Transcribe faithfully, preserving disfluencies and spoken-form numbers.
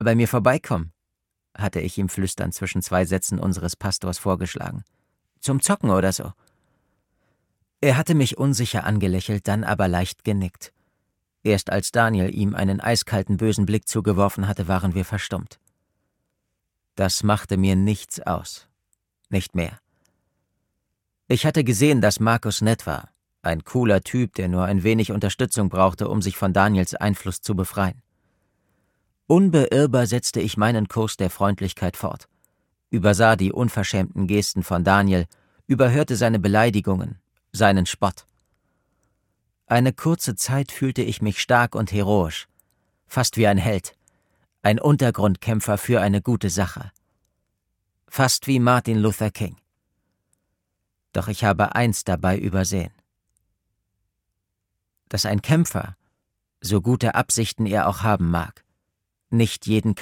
»Bei mir vorbeikommen«, hatte ich ihm flüsternd zwischen zwei Sätzen unseres Pastors vorgeschlagen. »Zum Zocken oder so.« Er hatte mich unsicher angelächelt, dann aber leicht genickt. Erst als Daniel ihm einen eiskalten, bösen Blick zugeworfen hatte, waren wir verstummt. Das machte mir nichts aus. Nicht mehr. Ich hatte gesehen, dass Markus nett war. Ein cooler Typ, der nur ein wenig Unterstützung brauchte, um sich von Daniels Einfluss zu befreien. Unbeirrbar setzte ich meinen Kurs der Freundlichkeit fort, übersah die unverschämten Gesten von Daniel, überhörte seine Beleidigungen, seinen Spott. Eine kurze Zeit fühlte ich mich stark und heroisch, fast wie ein Held, ein Untergrundkämpfer für eine gute Sache. Fast wie Martin Luther King. Doch ich habe eins dabei übersehen: dass ein Kämpfer, so gute Absichten er auch haben mag, nicht jeden